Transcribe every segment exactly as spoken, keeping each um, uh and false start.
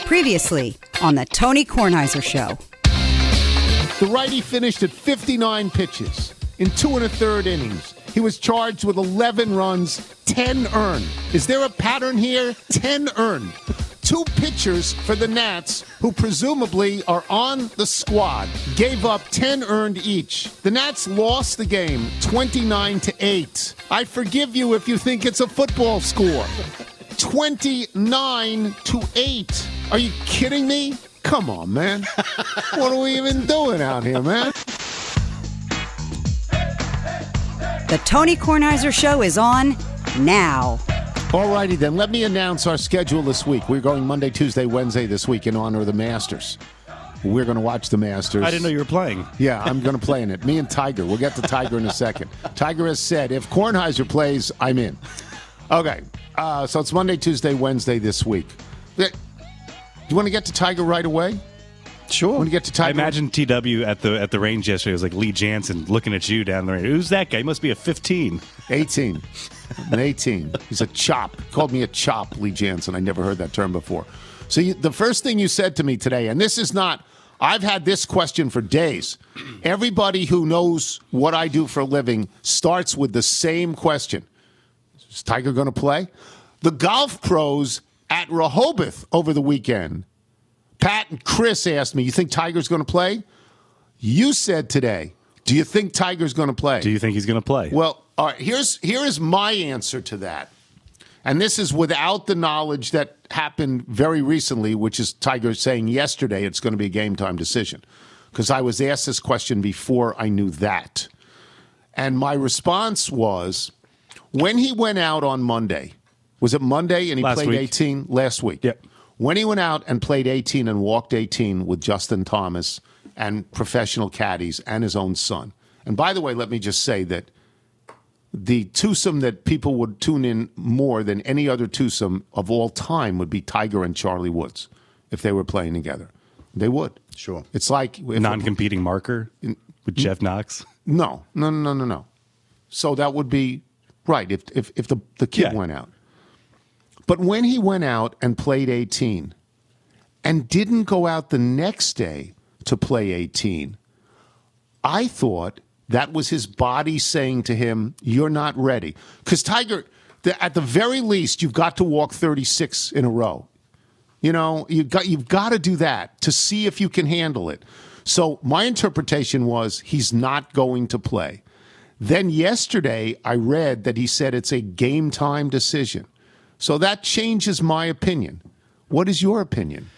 Previously on the Tony Kornheiser Show. The righty finished at fifty-nine pitches in two and a third innings. He was charged with eleven runs, ten earned. Is there a pattern here? ten earned. Two pitchers for the Nats, who presumably are on the squad, gave up ten earned each. The Nats lost the game twenty-nine to eight. I forgive you if you think it's a football score. twenty-nine to eight. Are you kidding me? Come on, man. What are we even doing out here, man? The Tony Kornheiser Show is on now. All righty, then. Let me announce our schedule this week. We're going Monday, Tuesday, Wednesday this week in honor of the Masters. We're going to watch the Masters. I didn't know you were playing. Yeah, I'm going to play in it. Me and Tiger. We'll get to Tiger in a second. Tiger has said, if Kornheiser plays, I'm in. Okay, uh, so it's Monday, Tuesday, Wednesday this week. You want to get to Tiger right away? Sure. Want to get to Tiger? I imagine T W at the at the range yesterday was like Lee Jansen looking at you down the range. Who's that guy? He must be a fifteen. eighteen. An eighteen. He's a chop. He called me a chop, Lee Jansen. I never heard that term before. So you, the first thing you said to me today, and this is not, I've had this question for days. Everybody who knows what I do for a living starts with the same question. Is Tiger going to play? The golf pros at Rehoboth over the weekend, Pat and Chris asked me, you think Tiger's going to play? You said today, do you think Tiger's going to play? Do you think he's going to play? Well, all right, here's, here is my answer to that. And this is without the knowledge that happened very recently, which is Tiger saying yesterday it's going to be a game-time decision. Because I was asked this question before I knew that. And my response was, when he went out on Monday, was it Monday and he Last played week. eighteen? Last week. Yep. When he went out and played eighteen and walked eighteen with Justin Thomas and professional caddies and his own son. And by the way, let me just say that the twosome that people would tune in more than any other twosome of all time would be Tiger and Charlie Woods if they were playing together. They would. Sure. It's like... Non-competing marker with Jeff Knox? No, no, no, no, no. So that would be right if if, if the, the kid Yeah. went out. But when he went out and played eighteen and didn't go out the next day to play eighteen, I thought that was his body saying to him, you're not ready. Because Tiger, the, at the very least, you've got to walk thirty-six in a row. You know, you've got, you've got to do that to see if you can handle it. So my interpretation was he's not going to play. Then yesterday, I read that he said it's a game-time decision. So that changes my opinion. What is your opinion?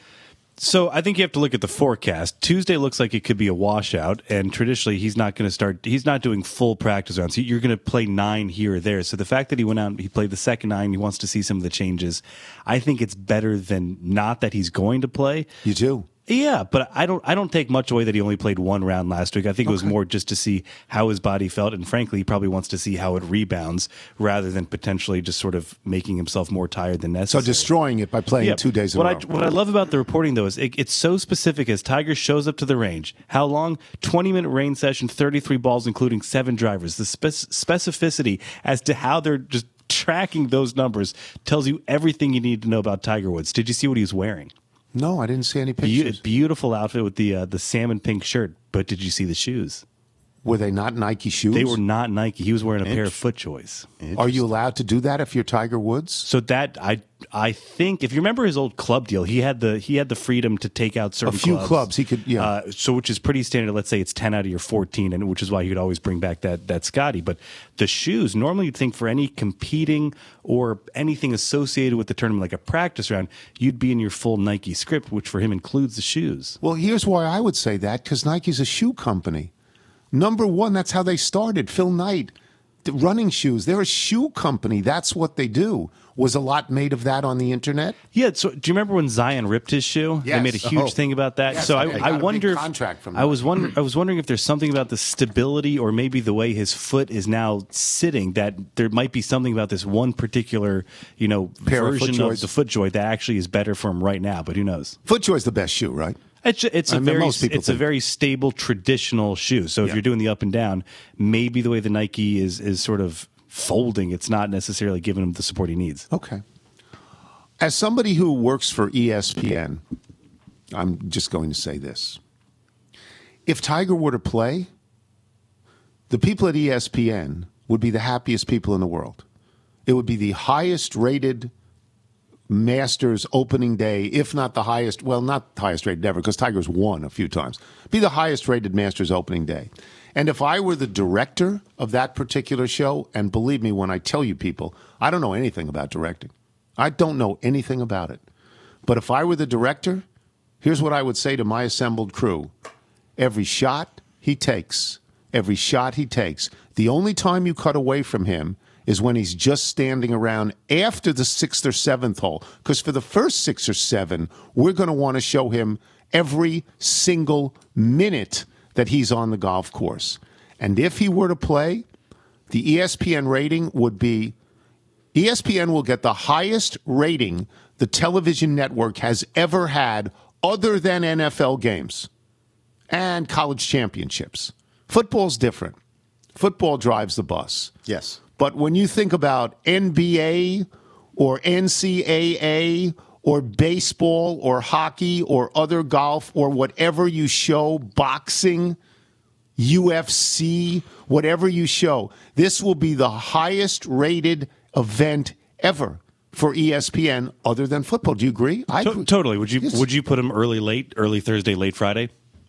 So I think you have to look at the forecast. Tuesday looks like it could be a washout, and traditionally he's not going to start. He's not doing full practice rounds. So you're going to play nine here or there. So the fact that he went out and he played the second nine, he wants to see some of the changes. I think it's better than not that he's going to play. You do? Yeah, but I don't I don't take much away that he only played one round last week. I think it was Okay. more just to see how his body felt, and frankly, he probably wants to see how it rebounds rather than potentially just sort of making himself more tired than So necessary. destroying it by playing Yeah, two days in what a I, row. what I love about the reporting, though, is it, it's so specific as Tiger shows up to the range. How long? twenty-minute range session, thirty-three balls, including seven drivers. The spec- specificity as to how they're just tracking those numbers tells you everything you need to know about Tiger Woods. Did you see what he was wearing? No, I didn't see any Be- pictures. beautiful outfit with the uh, the salmon pink shirt, but did you see the shoes? Were they not Nike shoes? They were not Nike. He was wearing a pair of FootJoys. Are you allowed to do that if you're Tiger Woods? So that I I think if you remember his old club deal, he had the he had the freedom to take out certain A few clubs. clubs, he could- yeah. Uh, so which is pretty standard. Let's say it's ten out of your fourteen, and which is why he could always bring back that that Scotty. But the shoes, normally you'd think for any competing or anything associated with the tournament, like a practice round, you'd be in your full Nike script, which for him includes the shoes. Well, here's why I would say that, because Nike's a shoe company. Number one, that's how they started. Phil Knight, the running shoes. They're a shoe company. That's what they do. Was a lot made of that on the internet? Yeah. So do you remember when Zion ripped his shoe? Yes. They made a huge Oh. thing about that. Yes, so I- I, I got I a big wonder. if- contract from I them. was wondering. I was wondering if there's something about the stability, or maybe the way his foot is now sitting, that there might be something about this one particular, you know, Pair of version of, FootJoys. the FootJoy that actually is better for him right now. But who knows? FootJoy's the best shoe, right? It's ju- it's a I mean, very most people it's a think. very stable traditional shoe. So if Yeah. you're doing the up and down, maybe the way the Nike is is sort of folding, it's not necessarily giving him the support he needs. Okay. As somebody who works for E S P N, I'm just going to say this. If Tiger were to play, the people at E S P N would be the happiest people in the world. It would be the highest rated Masters opening day, if not the highest, well, not the highest rated ever, because Tiger's won a few times. Be the highest rated Masters opening day. And if I were the director of that particular show, and believe me when I tell you people, I don't know anything about directing. I don't know anything about it. But if I were the director, here's what I would say to my assembled crew. Every shot he takes, every shot he takes, the only time you cut away from him is when he's just standing around after the sixth or seventh hole. Because for the first six or seven, we're going to want to show him every single minute that he's on the golf course. And if he were to play, the E S P N rating would be, E S P N will get the highest rating the television network has ever had other than N F L games and college championships. Football's different. Football drives the bus. Yes. But when you think about N B A or N C double A or baseball or hockey or other golf or whatever you show, boxing, U F C, whatever you show, this will be the highest rated event ever for E S P N other than football. Do you agree? I To- agree. totally. Would you Yes. would you put him early, late, early Thursday, late Friday?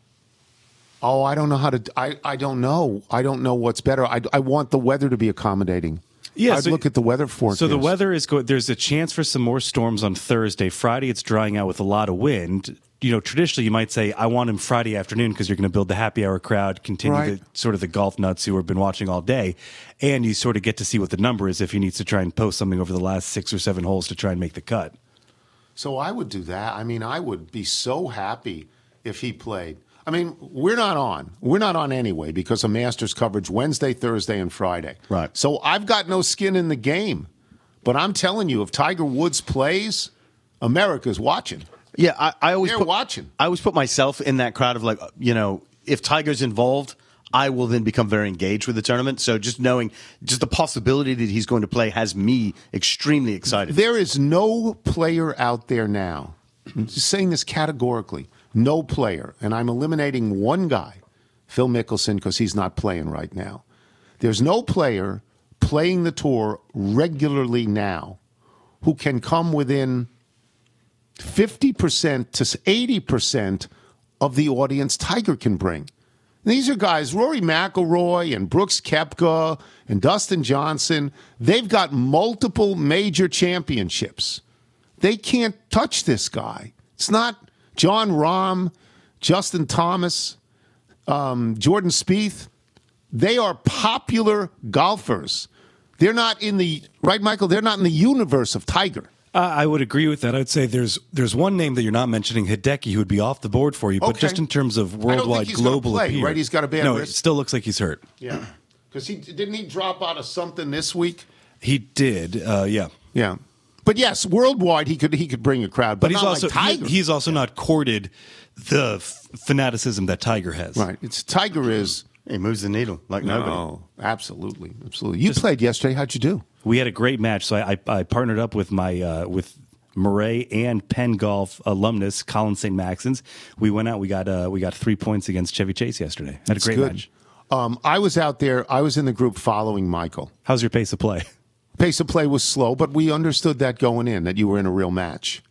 Oh, I don't know how to. I, I don't know. I don't know what's better. I, I want the weather to be accommodating. Yeah, I'd so- look at the weather forecast. So the weather is going. There's a chance for some more storms on Thursday. Friday, it's drying out with a lot of wind. You know, traditionally, you might say, I want him Friday afternoon because you're going to build the happy hour crowd, continue Right. the sort of the golf nuts who have been watching all day, and you sort of get to see what the number is if he needs to try and post something over the last six or seven holes to try and make the cut. So I would do that. I mean, I would be so happy if he played. I mean, we're not on. We're not on anyway because of Masters coverage Wednesday, Thursday, and Friday. Right. So I've got no skin in the game. But I'm telling you, if Tiger Woods plays, America's watching. Yeah, I, I always They're put, watching. I always put myself in that crowd of like, you know, if Tiger's involved, I will then become very engaged with the tournament. So just knowing, just the possibility that he's going to play has me extremely excited. There is no player out there now, I'm just saying this categorically, no player, and I'm eliminating one guy, Phil Mickelson, because he's not playing right now. There's no player playing the tour regularly now who can come within fifty percent to eighty percent of the audience Tiger can bring. These are guys, Rory McIlroy and Brooks Koepka and Dustin Johnson. They've got multiple major championships. They can't touch this guy. It's not John Rahm, Justin Thomas, um, Jordan Spieth. They are popular golfers. They're not in the, right, Michael? They're not in the universe of Tiger. Uh, I would agree with that. I'd say there's there's one name that you're not mentioning, Hideki, who would be off the board for you. But Okay. just in terms of I don't think worldwide he's gonna global play, appeal, right? He's got a bad no, it wrist. still looks like he's hurt. Yeah. Because he didn't he drop out of something this week? He did, uh, yeah. Yeah. But yes, worldwide he could he could bring a crowd, but, But he's not also like Tiger. he- he's also not courted the f- fanaticism that Tiger has. right. It's Tiger is He moves the needle like nobody. no, absolutely, absolutely. You played yesterday. How'd you do? We had a great match, so I, I, I partnered up with my uh, with Murray and Penn Golf alumnus Colin Saint Maxons. We went out. We got uh, we got three points against Chevy Chase yesterday. Had It's a great good. match. Um, I was out there. I was in the group following Michael. How's your pace of play? Pace of play was slow, but we understood that going in that you were in a real match.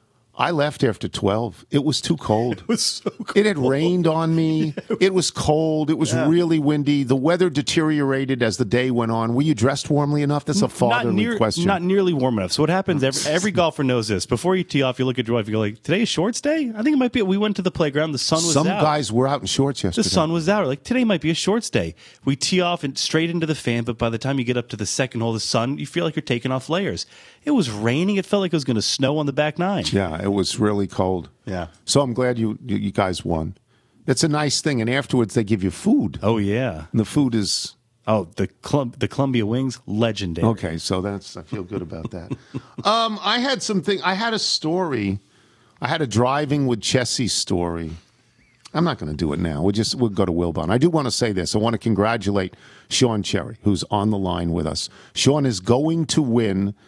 I left after twelve. It was too cold. It was so cold. It had rained on me. It was cold. It was really windy. The weather deteriorated as the day went on. Were you dressed warmly enough? That's a Not, fatherly near, question. not nearly warm enough. So what happens? Every, every golfer knows this. Before you tee off, you look at your wife. You go like, "Today's shorts day." I think it might be. We went to the playground. The sun was Some out. guys were out in shorts yesterday. The sun was out. We're like, today might be a shorts day. We tee off and straight into the fan, but by the time you get up to the second hole, the sun, you feel like you're taking off layers. It was raining. It felt like it was going to snow on the back nine. Yeah, it was really cold. Yeah. So I'm glad you you, you guys won. It's a nice thing, and afterwards they give you food. Oh yeah. And the food is Oh, the Colum- the Columbia Wings, legendary. okay. So that's I feel good about that. um, I had something. I had a story. I had a driving with Chessie story. I'm not going to do it now. We'll just we'll go to Wilbon. I do want to say this. I want to congratulate Sean Cherry, who's on the line with us. Sean is going to win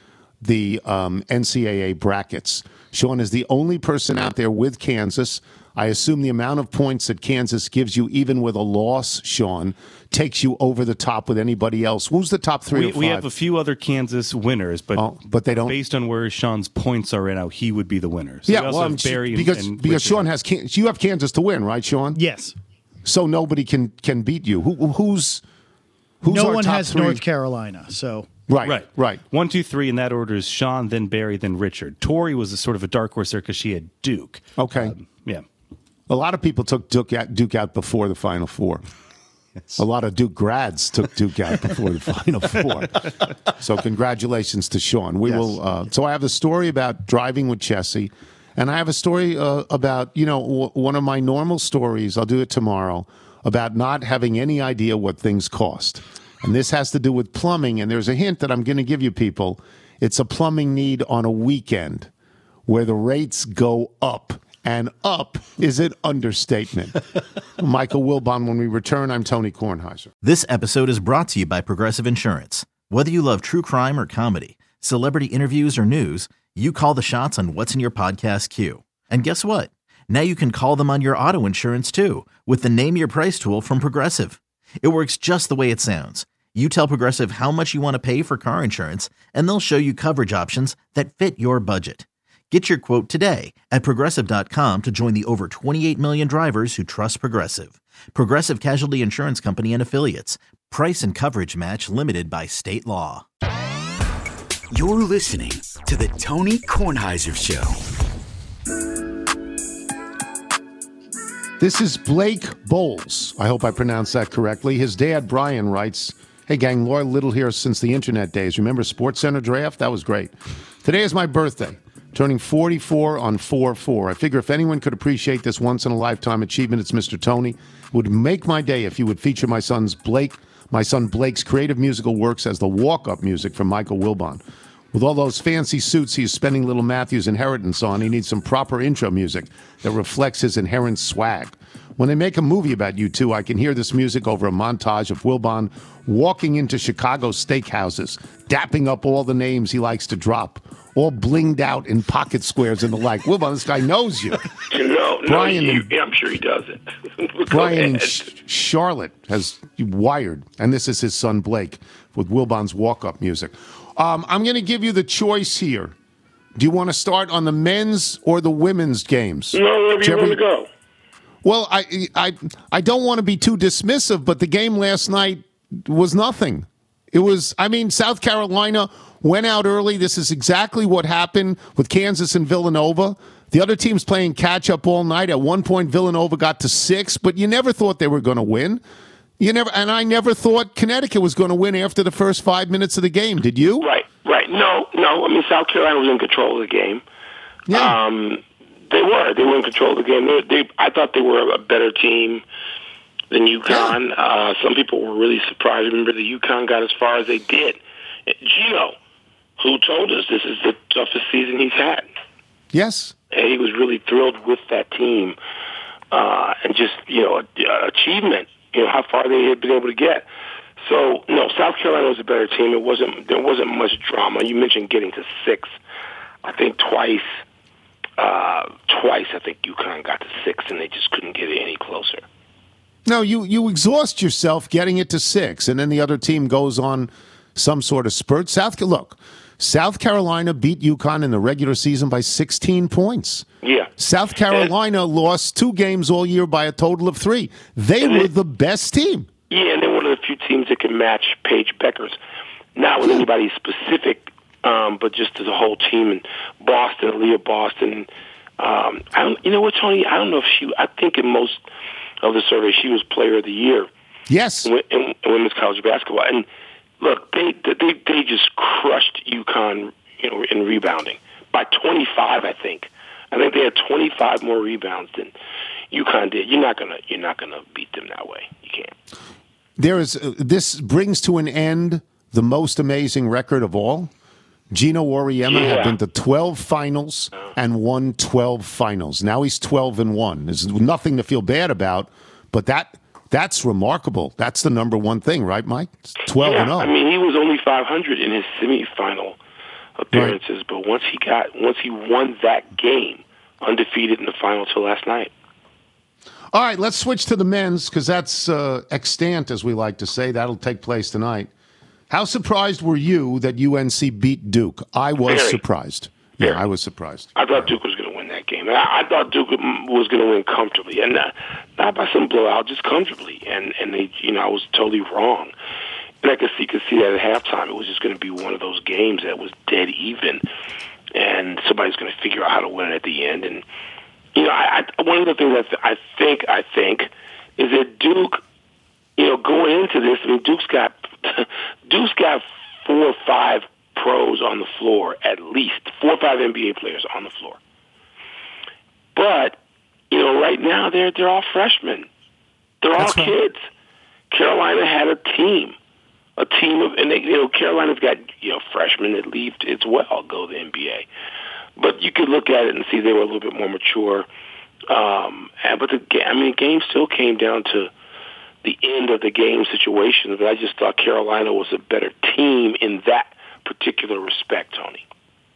the um, N C double A brackets. Sean is the only person out there with Kansas. I assume the amount of points that Kansas gives you, even with a loss, Sean, takes you over the top with anybody else. Who's the top three we, or five? We have a few other Kansas winners, but oh, but they don't. Based on where Sean's points are right now, he would be the winner. So yeah, we also well, have Barry and, because and because Richard. Sean has you have Kansas to win, right, Sean? Yes. So nobody can can beat you. Who, who's who's no our one top has three? North Carolina, so. Right, Right, right. One, two, three. In that order is Sean, then Barry, then Richard. Tori was a sort of a dark horse there because she had Duke. Okay. Um, yeah. A lot of people took Duke out, Duke out before the Final Four. Yes. A lot of Duke grads took Duke out before the Final Four. So congratulations to Sean. We yes. will. Uh, so I have a story about driving with Chessie, and I have a story uh, about you know w- one of my normal stories. I'll do it tomorrow about not having any idea what things cost. And this has to do with plumbing, and there's a hint that I'm going to give you people. It's a plumbing need on a weekend where the rates go up, and up is an understatement. Michael Wilbon, when we return, I'm Tony Kornheiser. This episode is brought to you by Progressive Insurance. Whether you love true crime or comedy, celebrity interviews or news, you call the shots on what's in your podcast queue. And guess what? Now you can call them on your auto insurance too with the Name Your Price tool from Progressive. It works just the way it sounds. You tell Progressive how much you want to pay for car insurance, and they'll show you coverage options that fit your budget. Get your quote today at Progressive dot com to join the over twenty-eight million drivers who trust Progressive. Progressive Casualty Insurance Company and Affiliates. Price and coverage match limited by state law. You're listening to the Tony Kornheiser Show. This is Blake Bowles. I hope I pronounced that correctly. His dad, Brian, writes, "Hey, gang, Laura Little here since the internet days. Remember SportsCenter draft? That was great. Today is my birthday, turning forty-four on four four. I figure if anyone could appreciate this once-in-a-lifetime achievement, it's Mister Tony. It would make my day if you would feature my son's Blake, my son Blake's creative musical works as the walk-up music from Michael Wilbon. With all those fancy suits he's spending little Matthew's inheritance on, he needs some proper intro music that reflects his inherent swag. When they make a movie about you two, I can hear this music over a montage of Wilbon walking into Chicago steakhouses, dapping up all the names he likes to drop, all blinged out in pocket squares and the like. Wilbon, this guy knows you. No, Brian no, you, in, yeah, I'm sure he doesn't. Brian in Sh- Charlotte has wired, and this is his son Blake with Wilbon's walk-up music. Um, I'm going to give you the choice here. Do you want to start on the men's or the women's games? No, wherever you want to go. Well, I, I, I don't want to be too dismissive, but the game last night was nothing. It was, I mean, South Carolina went out early. This is exactly what happened with Kansas and Villanova. The other team's playing catch-up all night. At one point, Villanova got to six, but you never thought they were going to win. You never, and I never thought Connecticut was going to win after the first five minutes of the game. Did you? Right, right. No, no. I mean, South Carolina was in control of the game. Yeah. Um, they were. They were in control of the game. They, they, I thought they were a better team than UConn. Yeah. Uh, some people were really surprised. Remember, the UConn got as far as they did. Gino, who told us this is the toughest season he's had. Yes. And he was really thrilled with that team uh, and just, you know, uh, achievement. You know, how far they had been able to get. So, no, South Carolina was a better team. It wasn't. There wasn't much drama. You mentioned getting to six. I think twice, uh, twice, I think UConn got to six, and they just couldn't get it any closer. No, you, you exhaust yourself getting it to six, and then the other team goes on some sort of spurt. South Look, South Carolina beat UConn in the regular season by sixteen points. Yeah. South Carolina and, lost two games all year by a total of three. They were the best team. Yeah, and they're one of the few teams that can match Paige Beckers. Not with anybody specific, um, but just as a whole team. And Boston, Aaliyah Boston. Um, I don't, you know what, Tony? I don't know if she. I think in most of the surveys she was Player of the Year. Yes. In, in, in women's college basketball, and look, they they they just crushed UConn, you know, in rebounding by twenty-five. I think. I think they had twenty-five more rebounds than UConn did. You're not gonna you're not gonna beat them that way. You can't. There is uh, this brings to an end the most amazing record of all. Gino Auriemma yeah. had been to twelve finals and won twelve finals. Now he's twelve and one. There's nothing to feel bad about, but that that's remarkable. That's the number one thing, right, Mike? It's twelve yeah, and oh. I mean, he was only five hundred in his semifinal appearances. Right. But once he got, once he won that game, undefeated in the final till last night. All right, let's switch to the men's because that's uh, extant, as we like to say. That'll take place tonight. How surprised were you that U N C beat Duke? I was Very. surprised. Very. Yeah, I was surprised. I thought Duke was going to win that game. I, I thought Duke was going to win comfortably, and not, not by some blowout, just comfortably. And and they, you know, I was totally wrong. And I could see, could see that at halftime. It was just going to be one of those games that was dead even, and somebody's going to figure out how to win it at the end. And you know, I, I, one of the things that I think, I think, is that Duke, you know, going into this, I mean, Duke's got Duke's got four or five pros on the floor, at least four or five N B A players on the floor. But you know, right now they're they're all freshmen. They're all That's kids. Right. Carolina had a team, a team of, and they, you know, Carolina's got you know freshmen that leave as well go to the N B A. But you could look at it and see they were a little bit more mature. Um, and, but the I mean, the game still came down to the end of the game situation. But I just thought Carolina was a better team in that particular respect, Tony.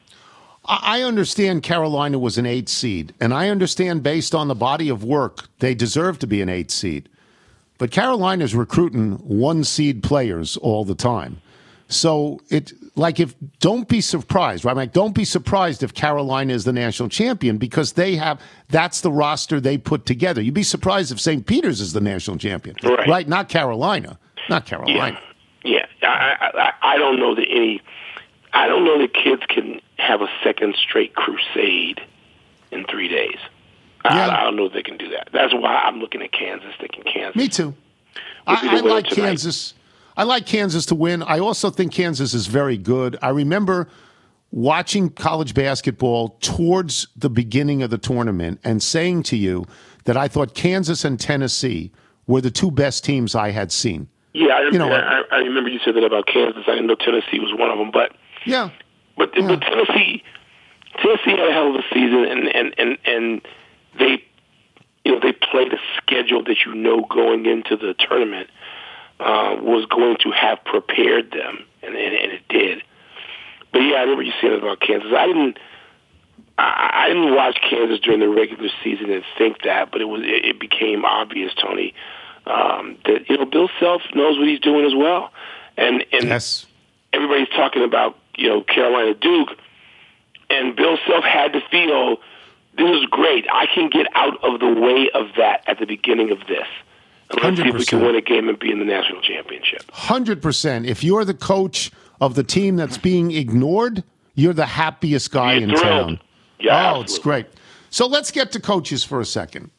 I understand Carolina was an eight seed, and I understand based on the body of work they deserve to be an eight seed. But Carolina's recruiting one seed players all the time. So it like if don't be surprised, right? Like don't be surprised if Carolina is the national champion because they have that's the roster they put together. You'd be surprised if Saint Peter's is the national champion, right? right? Not Carolina, not Carolina. Yeah, yeah. I, I I don't know that any. I don't know that kids can have a second straight crusade in three days. Yeah. I, I don't know if they can do that. That's why I'm looking at Kansas, thinking Kansas. Me too. I, I like tonight. Kansas. I like Kansas to win. I also think Kansas is very good. I remember watching college basketball towards the beginning of the tournament and saying to you that I thought Kansas and Tennessee were the two best teams I had seen. Yeah, I, you know, I, I remember you said that about Kansas. I didn't know Tennessee was one of them, but yeah, but, yeah. but Tennessee, Tennessee had a hell of a season, and and, and, and they, you know, they played a schedule that you know going into the tournament uh, was going to have prepared them, and, and and it did. But yeah, I remember you saying about Kansas. I didn't. I, I didn't watch Kansas during the regular season and think that, but it was it, it became obvious, Tony. Um, that you know Bill Self knows what he's doing as well, and and yes. everybody's talking about you know Carolina Duke, and Bill Self had to feel this is great. I can get out of the way of that at the beginning of this, and let's see if we can win a game and be in the national championship. Hundred percent. If you're the coach of the team that's being ignored, you're the happiest guy you're in thrilled. town. Yeah, oh, absolutely. It's great. So let's get to coaches for a second.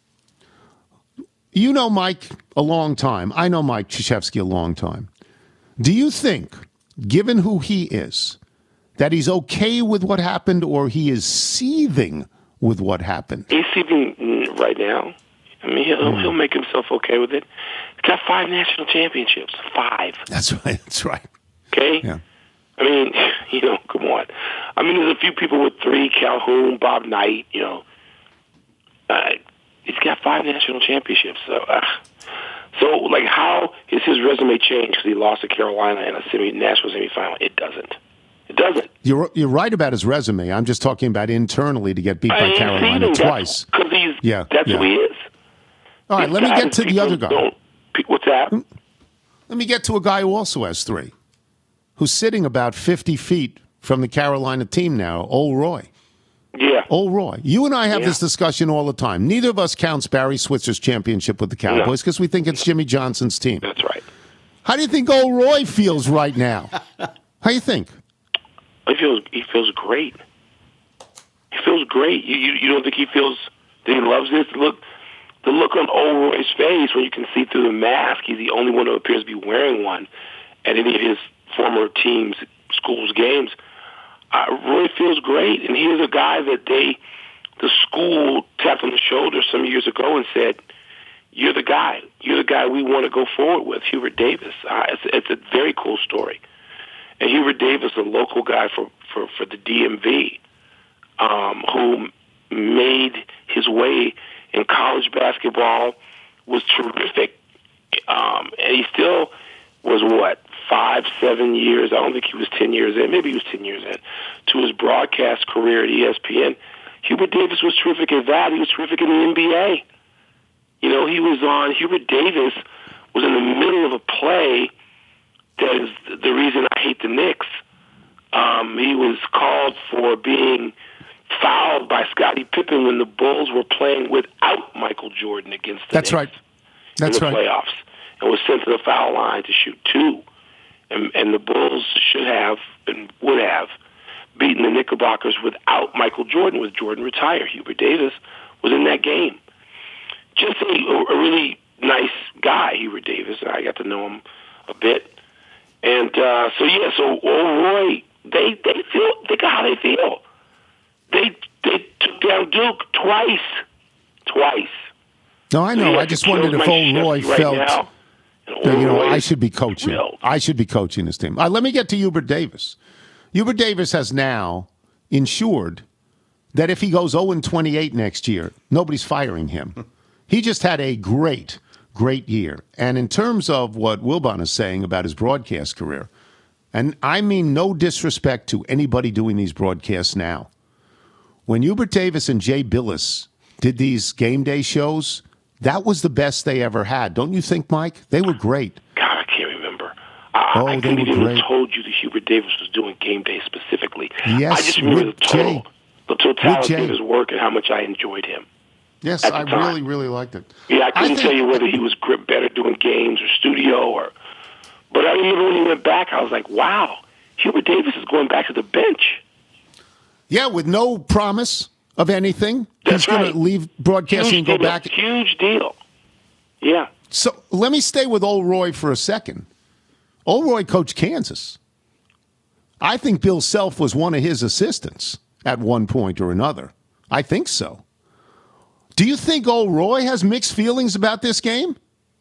You know Mike a long time. I know Mike Krzyzewski a long time. Do you think, given who he is, that he's okay with what happened or he is seething with what happened? He's seething right now. I mean, he'll, mm. he'll make himself okay with it. He's got five national championships. Five. That's right. That's right. Okay? Yeah. I mean, you know, come on. I mean, there's a few people with three, Calhoun, Bob Knight, you know. Uh, he's got five national championships. So, uh, so like, how is his resume changed because he lost to Carolina in a semi national semifinal? It doesn't. It doesn't. You're you're right about his resume. I'm just talking about internally to get beat by Carolina twice. Because he's yeah, that's yeah. who he is. All right, These let me get to the other guy. What's that? Let me get to a guy who also has three, who's sitting about fifty feet from the Carolina team now, Old Roy. Yeah. Old Roy. You and I have yeah. this discussion all the time. Neither of us counts Barry Switzer's championship with the Cowboys because no. we think it's Jimmy Johnson's team. That's right. How do you think Old Roy feels right now? How do you think? He feels he feels great. He feels great. You, you you don't think he feels that he loves this? Look, the look on Old Roy's face when you can see through the mask. He's the only one who appears to be wearing one at any of his former teams' schools' games. Uh, Roy feels great, and here's a guy that they, the school, tapped on the shoulder some years ago and said, "You're the guy. You're the guy we want to go forward with." Hubert Davis. Uh, it's, it's a very cool story. And Hubert Davis, a local guy for, for, for the D M V, um, who made his way in college basketball, was terrific. Um, and he still was what, five, seven years, I don't think he was ten years in, maybe he was ten years in, to his broadcast career at E S P N. Hubert Davis was terrific at that. He was terrific in the N B A. You know, he was on, Hubert Davis was in the middle of a play that is the reason I hate the Knicks. Um, he was called for being fouled by Scottie Pippen when the Bulls were playing without Michael Jordan against the That's Knicks right. That's in the right. playoffs, and was sent to the foul line to shoot two. And, and the Bulls should have and would have beaten the Knickerbockers without Michael Jordan, with Jordan retired. Hubert Davis was in that game. Just a, a really nice guy, Hubert Davis. I got to know him a bit. And uh, so, yeah, so Old Roy, they, they feel, think of how they feel. They they took down Duke twice. Twice. No, I know. I just wondered if Old Roy right felt now, that, you know, Roy I is should be coaching. thrilled. I should be coaching this team. All right, let me get to Hubert Davis. Hubert Davis has now ensured that if he goes oh and twenty-eight next year, nobody's firing him. He just had a great, great year. And in terms of what Wilbon is saying about his broadcast career, and I mean no disrespect to anybody doing these broadcasts now, when Hubert Davis and Jay Billis did these game day shows, that was the best they ever had. Don't you think, Mike? They were great. God, I can't remember. I, Oh, I they couldn't were even great. have told you that Hubert Davis was doing game day specifically. Yes, I just remember with the total, Jay. the totality Jay. of his work and how much I enjoyed him. Yes, At the I time. really, really liked it. Yeah, I couldn't think- tell you whether he was gr- better doing games or studio or. But I remember when he went back, I was like, wow, Hubert Davis is going back to the bench. Yeah, with no promise of anything. That's He's going right. to leave broadcasting and go deal. back. Huge deal. Yeah. So let me stay with Old Roy for a second. Old Roy coached Kansas. I think Bill Self was one of his assistants at one point or another. I think so. Do you think Old Roy has mixed feelings about this game?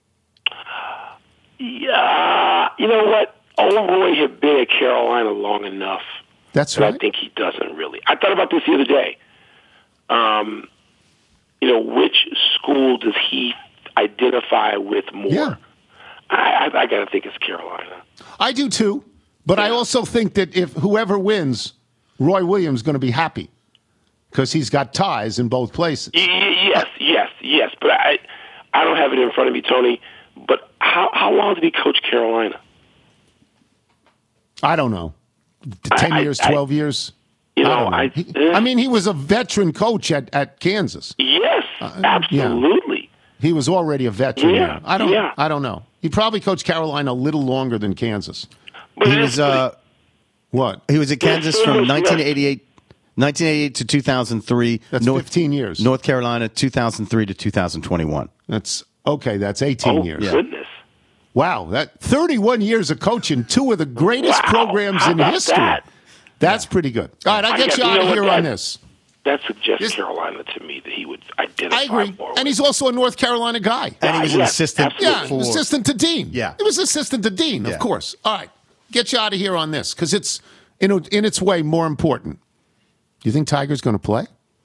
Yeah. You know what? Old Roy had been at Carolina long enough. That's But I right. think he doesn't really. I thought about this the other day. Um, you know, which school does he identify with more? Yeah. I, I, I got to think it's Carolina. I do too. But I Yeah. also think that if whoever wins, Roy Williams is going to be happy because he's got ties in both places. Y- y- yes, yes, yes. But I, I don't have it in front of me, Tony. But how how long did he coach Carolina? I don't know. ten I- years, I- twelve years? You know, I don't know. I- He- eh. I mean, he was a veteran coach at, at Kansas. Yes, absolutely. He was already a veteran. Yeah, there. I don't. yeah. I don't know. He probably coached Carolina a little longer than Kansas. But He it was is uh, What? he was at Kansas Yeah, from almost nineteen eighty-eight, nineteen eighty-eight to two thousand three. That's North, fifteen years. North Carolina, two thousand three to two thousand twenty-one. That's okay. That's eighteen oh, years. goodness. Wow, that thirty-one years of coaching, two of the greatest Wow, programs how in about history. that? That's pretty good. All right, I'll I get got- you you out know of what, here that- on this. That suggests Yes. Carolina to me that he would identify I agree, more and with. he's also a North Carolina guy. And he was an yes, assistant absolutely. Yeah, for assistant to Dean. Yeah. It was assistant to Dean, Yeah. of course. All right, get you out of here on this because it's in, in its way more important. Do you think Tiger's going to play?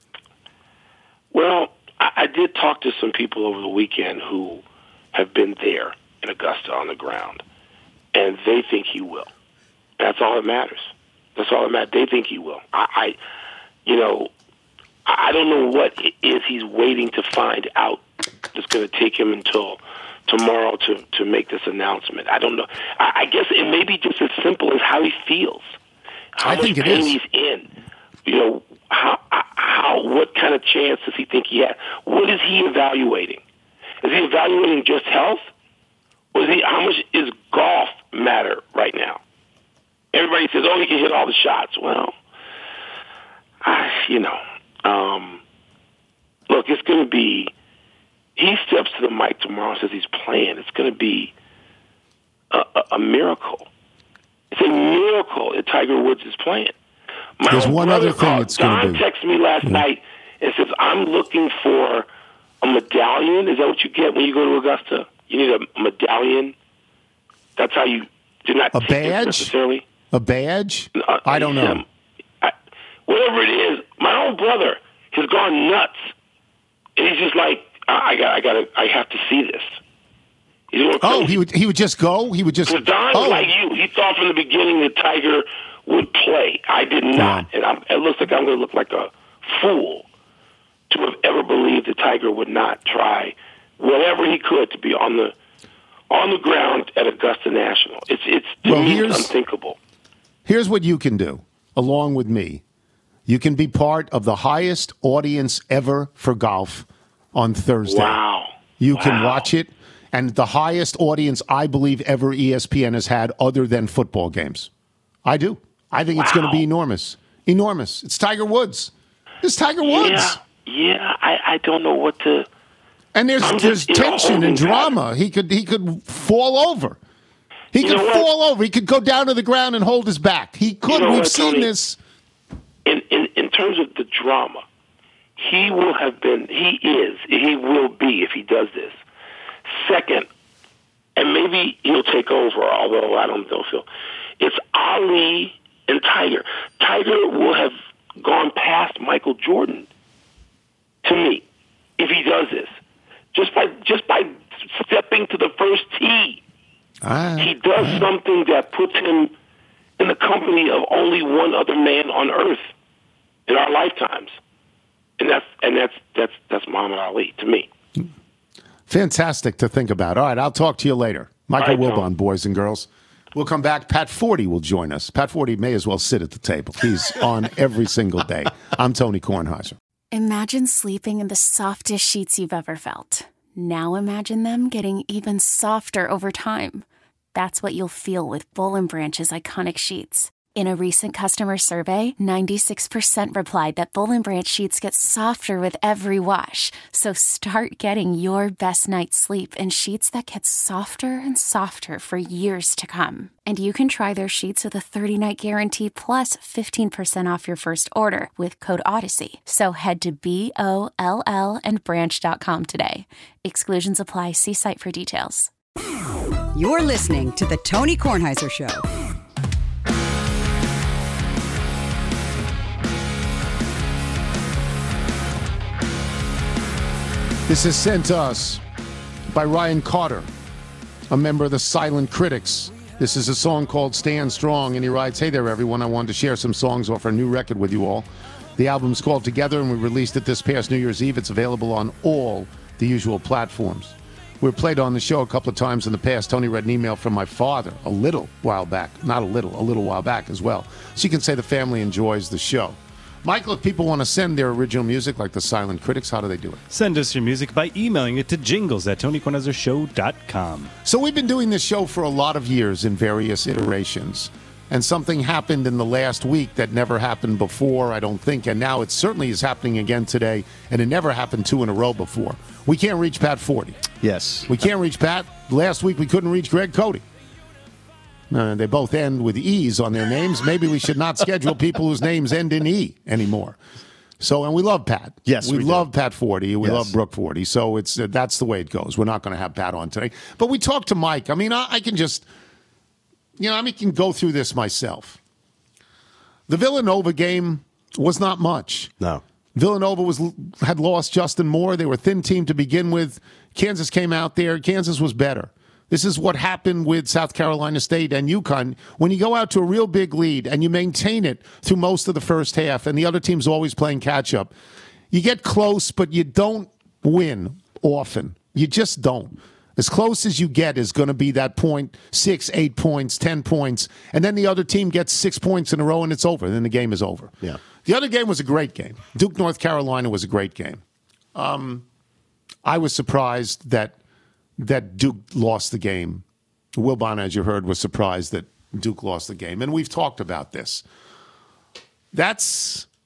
Well, I, I did talk to some people over the weekend who have been there in Augusta on the ground, and they think he will. That's all that matters. That's all that matters. They think he will. I, I you know, I I don't know what it is he's waiting to find out that's going to take him until tomorrow to, to make this announcement. I don't know. I, I guess it may be just as simple as how he feels. How I much think it pain is. he's in. You know, how, how, what kind of chance does he think he has? What is he evaluating? Is he evaluating just health? Or is he, how much is golf matter right now? Everybody says, oh, he can hit all the shots. Well, I, you know, um, look, it's going to be, he steps to the mic tomorrow and says he's playing. It's going to be a, a, a miracle. It's a miracle that Tiger Woods is playing. My There's own one brother other thing called- it's gonna Don be. texted me last night and says, I'm looking for a medallion. Is that what you get when you go to Augusta? You need a medallion? That's how you do not A tickets badge? necessarily. A badge? Uh, I don't know. um, I, whatever it is, my own brother has gone nuts, and he's just like, I, I got, I got, I have to see this. He didn't want to Oh, coach. he would he would just go? He would just So Don oh. was like you. He thought from the beginning that Tiger would play. I did not. Yeah. And I'm, it looks like I'm going to look like a fool to have ever believed that Tiger would not try whatever he could to be on the on the ground at Augusta National. It's it's to Well, me here's- it's unthinkable. Here's what you can do, along with me. You can be part of the highest audience ever for golf on Thursday. Wow. You can Wow. watch it, and the highest audience I believe ever E S P N has had other than football games. I do. I think it's going to be Wow. enormous. Enormous. It's Tiger Woods. It's Tiger Woods. Yeah, yeah. I, I don't know what to. And there's I'm there's just in a tension and holding drama. He could he could fall over. He You could know what? fall over. He could go down to the ground and hold his back. He could. know We've what, seen Tony? this. In, in in terms of the drama, he will have been. He is. He will be if he does this. Second, and maybe he'll take over. Although I don't know, Phil. It's Ali and Tiger. Tiger will have gone past Michael Jordan. To me, if he does this, just by just by stepping to the first tee. Ah, He does something that puts him in the company of only one other man on earth in our lifetimes, and that's and that's that's that's Muhammad Ali to me. fantastic to think about. All right, I'll talk to you later. Michael All right, Wilbon, boys and girls. We'll come back. Pat Forty will join us. Pat Forty may as well sit at the table. He's on every single day. I'm Tony Kornheiser. Imagine sleeping in the softest sheets you've ever felt. Now imagine them getting even softer over time. That's what you'll feel with Boll and Branch's iconic sheets. In a recent customer survey, ninety-six percent replied that Boll and Branch sheets get softer with every wash. So start getting your best night's sleep in sheets that get softer and softer for years to come. And you can try their sheets with a thirty-night guarantee plus fifteen percent off your first order with code Odyssey. So head to B O L L and branch dot com today. Exclusions apply. See site for details. You're listening to The Tony Kornheiser Show. This is sent to us by Ryan Carter, a member of the Silent Critics. This is a song called Stand Strong, and he writes, "Hey there, everyone. I wanted to share some songs off our new record with you all. The album's called Together, and we released it this past New Year's Eve. It's available on all the usual platforms. We were played on the show a couple of times in the past. Tony read an email from my father a little while back. Not a little, a little while back as well. So you can say the family enjoys the show. Michael, if people want to send their original music like the Silent Critics, how do they do it? Send us your music by emailing it to jingles at tony kornheiser show dot com. So we've been doing this show for a lot of years in various iterations. And something happened in the last week that never happened before, I don't think. And now it certainly is happening again today. And it never happened two in a row before. We can't reach Pat Forty. Yes. We can't reach Pat. Last week we couldn't reach Greg Cody. Uh, they both end with E's on their names. Maybe we should not schedule people whose names end in E anymore. So, and we love Pat. Yes, we, we do. love Pat Forty. We Yes. love Brooke Forty. So it's uh, that's the way it goes. We're not going to have Pat on today. But we talked to Mike. I mean, I, I can just, you know, I mean, can go through this myself. The Villanova game was not much. No. Villanova was had lost Justin Moore. They were a thin team to begin with. Kansas came out there. Kansas was better. This is what happened with South Carolina State and UConn. When you go out to a real big lead and you maintain it through most of the first half and the other team's always playing catch-up, you get close, but you don't win often. You just don't. As close as you get is going to be that point, six, eight points, ten points, and then the other team gets six points in a row and it's over. Then the game is over. Yeah. The other game was a great game. Duke, North Carolina was a great game. Um, I was surprised that that Duke lost the game. Wilbon, as you heard, was surprised that Duke lost the game. And we've talked about this. That's...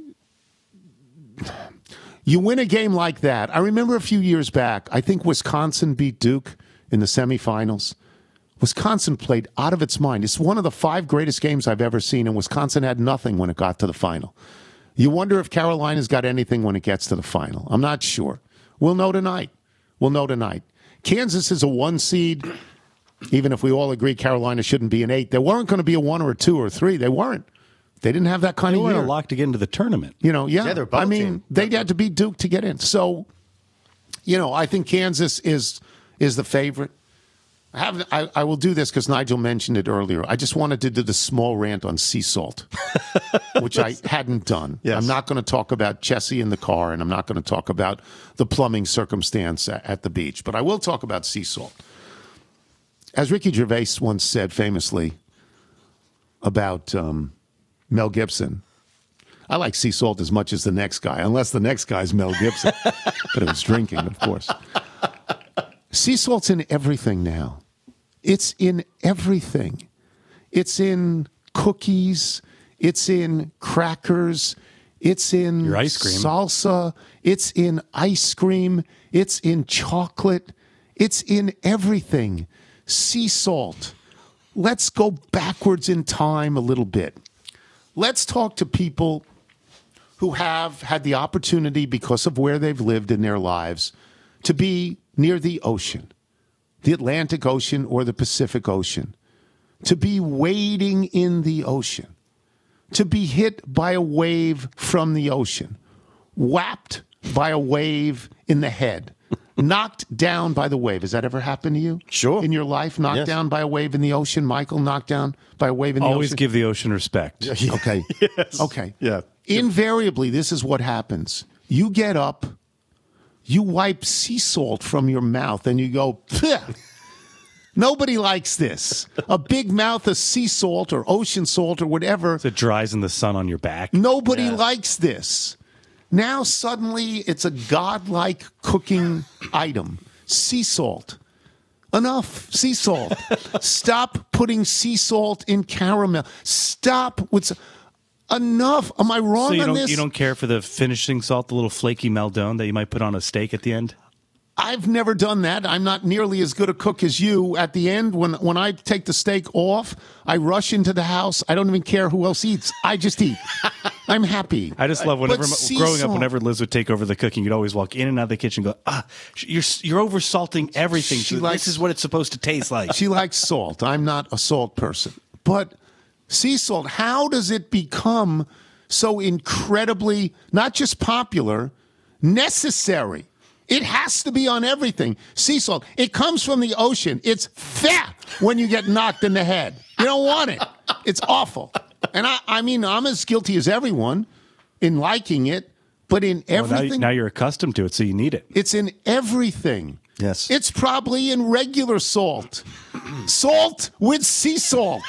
You win a game like that. I remember a few years back, I think Wisconsin beat Duke in the semifinals. Wisconsin played out of its mind. It's one of the five greatest games I've ever seen, and Wisconsin had nothing when it got to the final. You wonder if Carolina's got anything when it gets to the final. I'm not sure. We'll know tonight. We'll know tonight. Kansas is a one seed, even if we all agree Carolina shouldn't be an eight. They weren't going to be a one or a two or a three. They weren't. They didn't have that kind They of weren't year. locked to get into the tournament. You know, yeah. Yeah, they're both I mean, team. they had to beat Duke to get in. So, you know, I think Kansas is is the favorite. I have. I, I will do this because Nigel mentioned it earlier. I just wanted to do the small rant on sea salt, which I hadn't done. Yes. I'm not going to talk about Chessie in the car, and I'm not going to talk about the plumbing circumstance at, at the beach, but I will talk about sea salt. As Ricky Gervais once said famously about um, Mel Gibson, I like sea salt as much as the next guy, unless the next guy's Mel Gibson. But it was drinking, of course. Sea salt's in everything now. It's in everything. It's in cookies. It's in crackers. It's in Your ice cream. salsa. It's in ice cream. It's in chocolate. It's in everything. Sea salt. Let's go backwards in time a little bit. Let's talk to people who have had the opportunity, because of where they've lived in their lives, to be near the ocean, the Atlantic Ocean or the Pacific Ocean, to be wading in the ocean, to be hit by a wave from the ocean, whapped by a wave in the head, knocked down by the wave. Has that ever happened to you? Sure. In your life, knocked Yes. down by a wave in the ocean? Michael, knocked down by a wave in the Always ocean? give the ocean respect. Okay. Yes. Okay. Yeah. Invariably, this is what happens. You get up, you wipe sea salt from your mouth, and you go, "Pfft." Nobody likes this. A big mouth of sea salt or ocean salt or whatever. It dries in the sun on your back. Nobody likes this. Now suddenly it's a godlike cooking item. Sea salt. Enough sea salt. Stop putting sea salt in caramel. Stop with enough. Am I wrong So you on don't this? you don't care for the finishing salt, the little flaky Maldon that you might put on a steak at the end? I've never done that. I'm not nearly as good a cook as you. At the end, when when I take the steak off, I rush into the house. I don't even care who else eats. I just eat. I'm happy. I just love whenever But sea growing up, salt- whenever Liz would take over the cooking, you'd always walk in and out of the kitchen and go, ah, you're you're over salting everything. She So likes- this is what it's supposed to taste like. She likes salt. I'm not a salt person. But sea salt, how does it become so incredibly, not just popular, necessary? It has to be on everything. Sea salt. It comes from the ocean. It's fat when you get knocked in the head. You don't want it. It's awful. And I, I mean, I'm as guilty as everyone in liking it, but in Well, now, everything. now you're accustomed to it, so you need it. It's in everything. Yes. It's probably in regular salt. Salt with sea salt.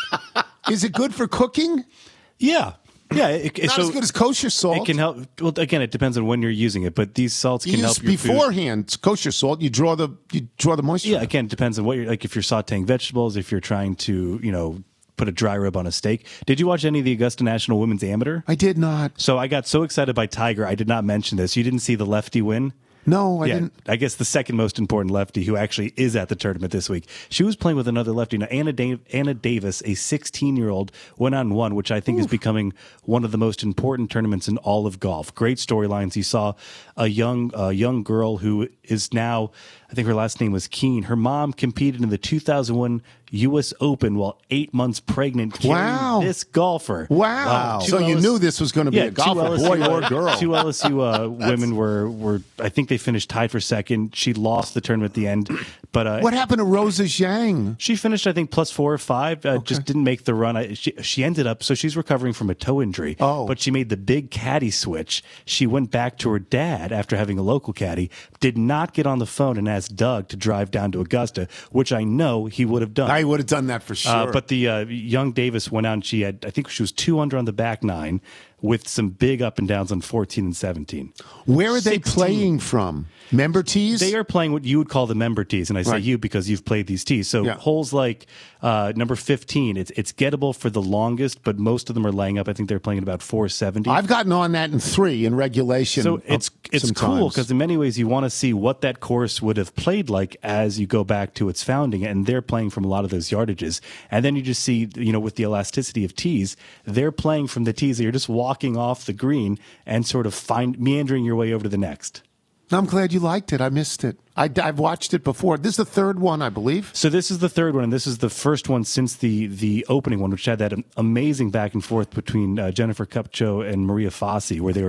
Is it good for cooking? Yeah. Yeah. It, it- Not so as good as kosher salt. It can help. Well, again, it depends on when you're using it, but these salts You can use help your food. beforehand. Kosher salt. You draw the you draw the moisture. Yeah, again, it depends on what you're like. If you're sautéing vegetables, if you're trying to, you know, put a dry rub on a steak. Did you watch any of the Augusta National Women's Amateur? I did not. So I got so excited by Tiger, I did not mention this. You didn't see the lefty win? No, I yeah, didn't. I guess the second most important lefty who actually is at the tournament this week. She was playing with another lefty. Now, Anna, da- Anna Davis, a sixteen-year-old, went on one, which I think Oof. is becoming one of the most important tournaments in all of golf. Great storylines. You saw a young, a young girl who is now, I think her last name was Keene. Her mom competed in the two thousand one U S Open while eight months pregnant. carrying Wow. This golfer. Wow. Two So you L S knew this was going to be yeah, a golfer, two L S U, boy or girl. Two L S U uh, women were, were, I think they finished tied for second. She lost the tournament at the end. But uh, What happened to Rosa Zhang? she finished, I think, plus four or five. Uh, Just didn't make the run. I, she, she ended up, so she's recovering from a toe injury. Oh. But she made the big caddy switch. She went back to her dad after having a local caddy, did not get on the phone and ask Doug to drive down to Augusta, which I know he would have done. I would have done that for sure. Uh, but the uh, young Davis went out and she had, I think she was two under on the back nine with some big up and downs on fourteen and seventeen. Where are they sixteen. playing from? Member tees? They are playing what you would call the member tees, and I say Right. you because you've played these tees. So Yeah. holes like uh, number fifteen, it's it's gettable for the longest, but most of them are laying up. I think they're playing at about four seventy. I've gotten on that in three in regulation. So it's it's sometimes. cool because in many ways you want to see what that course would have played like as you go back to its founding, and they're playing from a lot of those yardages. And then you just see, you know, with the elasticity of tees, they're playing from the tees that you're just walking off the green and sort of find meandering your way over to the next. I'm glad you liked it. I missed it. I, I've watched it before. This is the third one, I believe. So this is the third one, and this is the first one since the the opening one, which had that amazing back and forth between uh, Jennifer Kupcho and Maria Fassi, where they were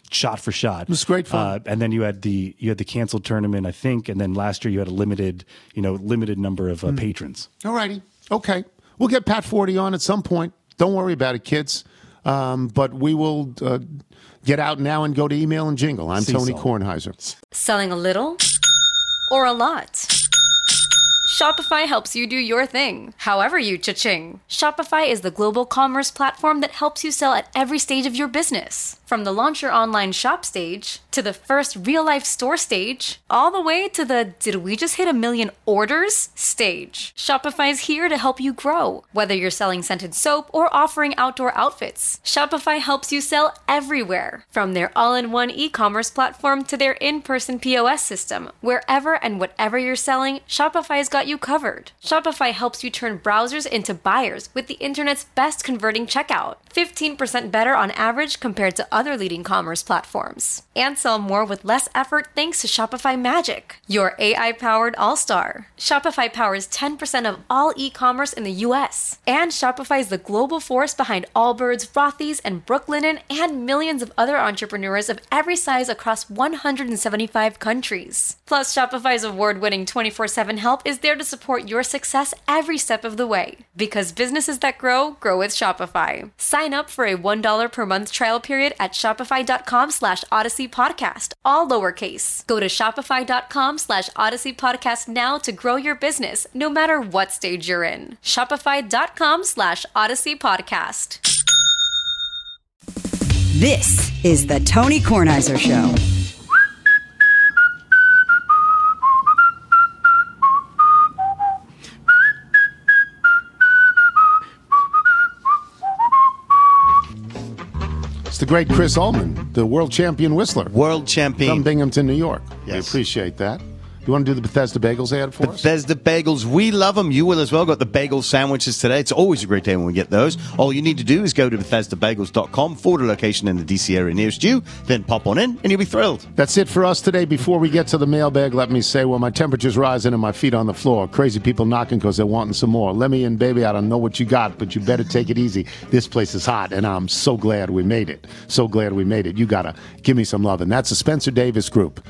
shot for shot. It was great fun. Uh, and then you had the you had the canceled tournament, I think, and then last year you had a limited, you know, limited number of uh, mm. patrons. All righty. Okay. We'll get Pat Forty on at some point. Don't worry about it, kids. Um, but we will uh, get out now and go to email and jingle. I'm Tony Kornheiser. Selling a little or a lot? Shopify helps you do your thing, however you cha-ching. Shopify is the global commerce platform that helps you sell at every stage of your business. From the launch your online shop stage, to the first real-life store stage, all the way to the did we just hit a million orders stage. Shopify's here to help you grow. Whether you're selling scented soap or offering outdoor outfits, Shopify helps you sell everywhere. From their all-in-one e-commerce platform to their in-person P O S system, wherever and whatever you're selling, Shopify's got you covered. Shopify helps you turn browsers into buyers with the internet's best converting checkout. fifteen percent better on average compared to other leading commerce platforms. And sell more with less effort thanks to Shopify Magic, your A I-powered all-star. Shopify powers ten percent of all e-commerce in the U S. And Shopify is the global force behind Allbirds, Rothy's, and Brooklinen, and millions of other entrepreneurs of every size across one hundred seventy-five countries. Plus, Shopify's award-winning twenty-four seven help is there to support your success every step of the way. Because businesses that grow, grow with Shopify. Sign up for a one dollar per month trial period at shopify.com slash Odyssey Podcast, all lowercase. Go to shopify.com slash Odyssey Podcast now to grow your business, no matter what stage you're in. Shopify.com slash Odyssey Podcast. This is the Tony Kornheiser Show. The great Chris Ullman, the world champion whistler. World champion. From Binghamton, New York. Yes. We appreciate that. You want to do the Bethesda Bagels ad for us? Bethesda Bagels. We love them. You will as well. Got the bagel sandwiches today. It's always a great day when we get those. All you need to do is go to Bethesda Bagels dot com, forward a location in the D C area nearest you, then pop on in, and you'll be thrilled. That's it for us today. Before we get to the mailbag, let me say, well, my temperature's rising and my feet on the floor. Crazy people knocking because they're wanting some more. Let me in, baby. I don't know what you got, but you better take it easy. This place is hot, and I'm so glad we made it. So glad we made it. You got to give me some love. And that's the Spencer Davis Group.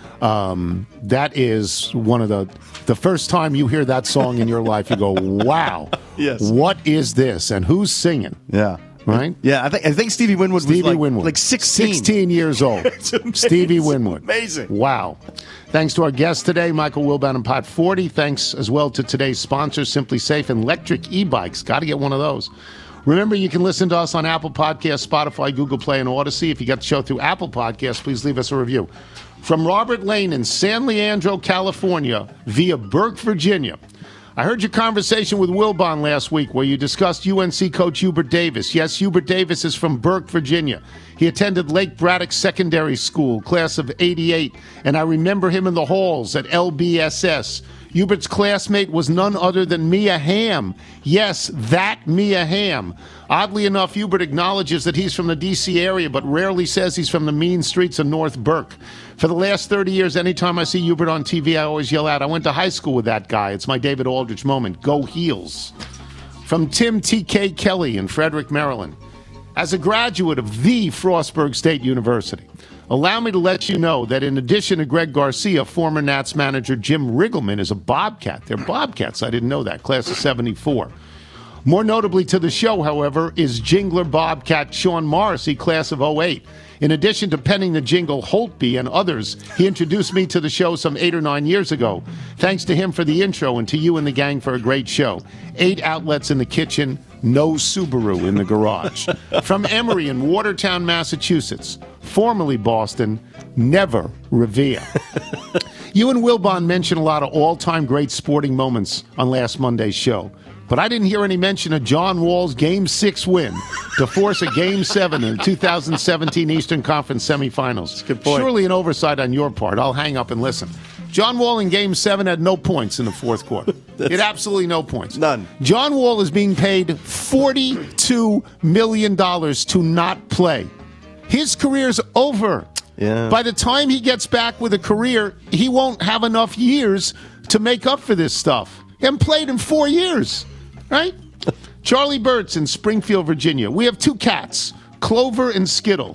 Um, that is one of the, the first time you hear that song in your life, you go, wow, yes. What is this? And who's singing? Yeah. Right? Yeah, I think I think Stevie Winwood Stevie was like, Winwood. like sixteen. sixteen years old. Stevie Winwood. Amazing. Wow. Thanks to our guests today, Michael Wilbon and Pot forty. Thanks as well to today's sponsors, Simply Safe and Electric E-Bikes. Got to get one of those. Remember, you can listen to us on Apple Podcasts, Spotify, Google Play, and Odyssey. If you got the show through Apple Podcasts, please leave us a review. From Robert Lane in San Leandro, California, via Burke, Virginia. I heard your conversation with Wilbon last week where you discussed U N C coach Hubert Davis. Yes, Hubert Davis is from Burke, Virginia. He attended Lake Braddock Secondary School, class of eighty-eight, and I remember him in the halls at L B S S. Hubert's classmate was none other than Mia Hamm. Yes, that Mia Hamm. Oddly enough, Hubert acknowledges that he's from the D C area, but rarely says he's from the mean streets of North Burke. For the last thirty years, anytime I see Hubert on T V, I always yell out, I went to high school with that guy. It's my David Aldrich moment. Go Heels. From Tim T K Kelly in Frederick, Maryland. As a graduate of the Frostburg State University, allow me to let you know that in addition to Greg Garcia, former Nats manager Jim Riggleman is a Bobcat. They're Bobcats. I didn't know that. Class of seventy-four. More notably to the show, however, is jingler Bobcat Sean Morrissey, class of oh eight. In addition to penning the jingle Holtby and others, he introduced me to the show some eight or nine years ago. Thanks to him for the intro and to you and the gang for a great show. Eight outlets in the kitchen, no Subaru in the garage. From Emory in Watertown, Massachusetts, formerly Boston, never Revere. You and Wilbon mentioned a lot of all-time great sporting moments on last Monday's show. But I didn't hear any mention of John Wall's Game six win to force a Game seven in the two thousand seventeen Eastern Conference semifinals. Good point. Surely an oversight on your part. I'll hang up and listen. John Wall in Game seven had no points in the fourth quarter. He had absolutely no points. None. John Wall is being paid forty-two million dollars to not play. His career's over. Yeah. By the time he gets back with a career, he won't have enough years to make up for this stuff. He hasn't played in four years. Right? Charlie Burt's in Springfield, Virginia. We have two cats, Clover and Skittles.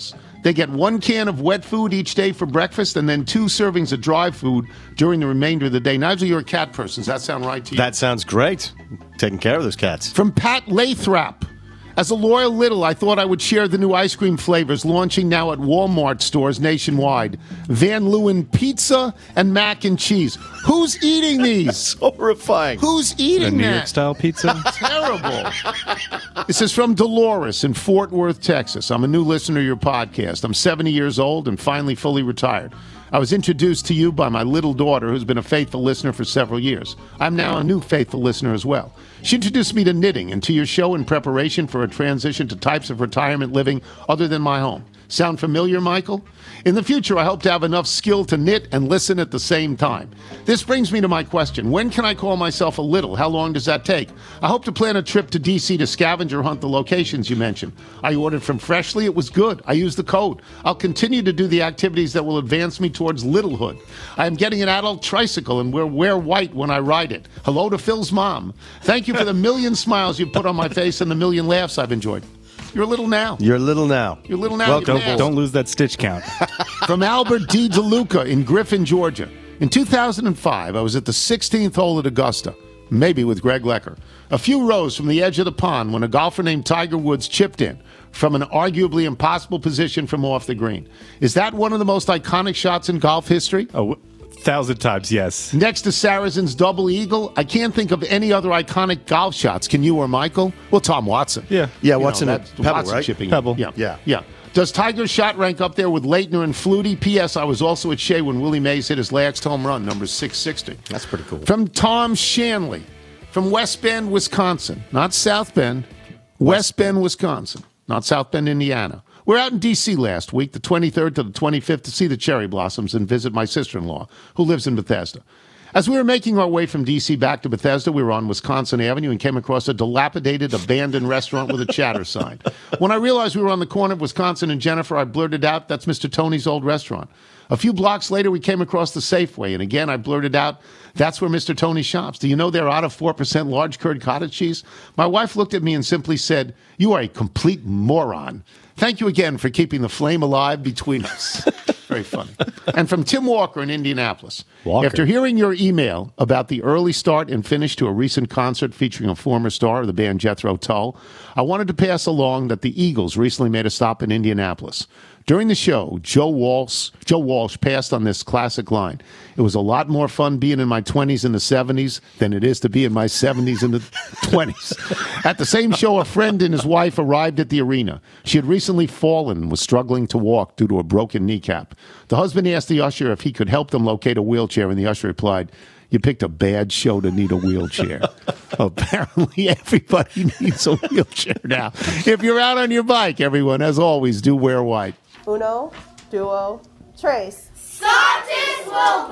They get one can of wet food each day for breakfast and then two servings of dry food during the remainder of the day. Nigel, you're a cat person. Does that sound right to you? That sounds great. Taking care of those cats. From Pat Lathrop. As a loyal little, I thought I would share the new ice cream flavors launching now at Walmart stores nationwide. Van Leeuwen pizza and mac and cheese. Who's eating these? Horrifying. Who's A eating New that? York style pizza. Terrible. This is from Dolores in Fort Worth, Texas. I'm a new listener to your podcast. I'm seventy years old and finally fully retired. I was introduced to you by my little daughter, who's been a faithful listener for several years. I'm now a new faithful listener as well. She introduced me to knitting and to your show in preparation for a transition to types of retirement living other than my home. Sound familiar, Michael? In the future, I hope to have enough skill to knit and listen at the same time. This brings me to my question. When can I call myself a little? How long does that take? I hope to plan a trip to D C to scavenger hunt the locations you mentioned. I ordered from Freshly. It was good. I used the code. I'll continue to do the activities that will advance me towards littlehood. I am getting an adult tricycle and will wear white when I ride it. Hello to Phil's mom. Thank you for the million smiles you've put on my face and the million laughs I've enjoyed. You're a little now. You're a little now. You're a little now. Well, you Don't, passed. don't lose that stitch count. From Albert D. DeLuca in Griffin, Georgia. In two thousand five, I was at the sixteenth hole at Augusta, maybe with Greg Lecker. A few rows from the edge of the pond when a golfer named Tiger Woods chipped in from an arguably impossible position from off the green. Is that one of the most iconic shots in golf history? Oh, thousand times, yes. Next to Sarazen's double eagle, I can't think of any other iconic golf shots. Can you or Michael? Well, Tom Watson. Yeah. Yeah, You Watson know, at that's Pebble, Watson right? chipping in. Pebble. Yeah. Yeah. Yeah. Does Tiger's shot rank up there with Leitner and Flutie? P S. I was also at Shea when Willie Mays hit his last home run, number six sixty. That's pretty cool. From Tom Shanley, from West Bend, Wisconsin. Not South Bend. West Bend, Wisconsin. Not South Bend, Indiana. We're out in D C last week, the twenty-third to the twenty-fifth, to see the cherry blossoms and visit my sister-in-law, who lives in Bethesda. As we were making our way from D C back to Bethesda, we were on Wisconsin Avenue and came across a dilapidated, abandoned restaurant with a chatter sign. When I realized we were on the corner of Wisconsin and Jennifer, I blurted out, "That's Mister Tony's old restaurant." A few blocks later, we came across the Safeway, and again, I blurted out, "That's where Mister Tony shops. Do you know they're out of four percent large curd cottage cheese?" My wife looked at me and simply said, "You are a complete moron." Thank you again for keeping the flame alive between us. Very funny. And from Tim Walker in Indianapolis. Walker. After hearing your email about the early start and finish to a recent concert featuring a former star of the band Jethro Tull, I wanted to pass along that the Eagles recently made a stop in Indianapolis. During the show, Joe Walsh, Joe Walsh passed on this classic line. "It was a lot more fun being in my twenties in the seventies than it is to be in my seventies in the twenties. At the same show, a friend and his wife arrived at the arena. She had recently fallen and was struggling to walk due to a broken kneecap. The husband asked the usher if he could help them locate a wheelchair, and the usher replied, "You picked a bad show to need a wheelchair." Apparently, everybody needs a wheelchair now. If you're out on your bike, everyone, as always, do wear white. Uno, duo, tres. Saltis will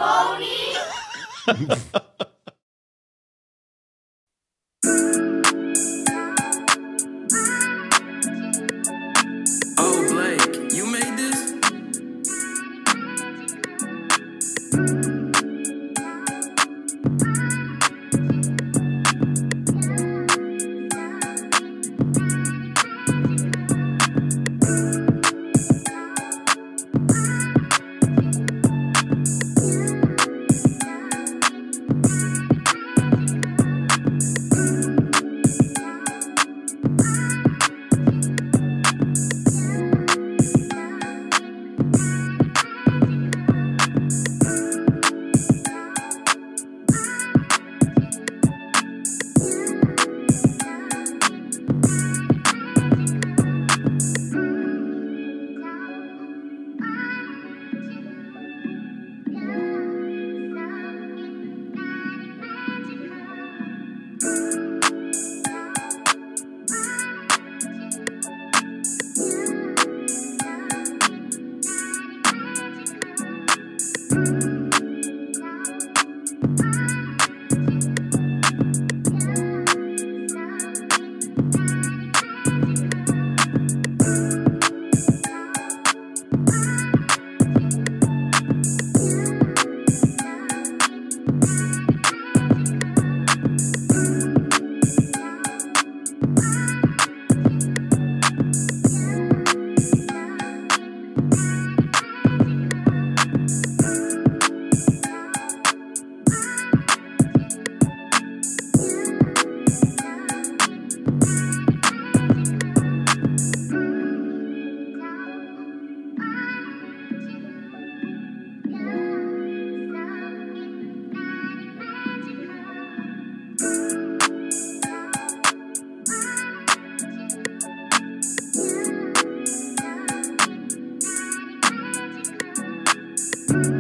pony. Oh, Blake, you made this? Bye.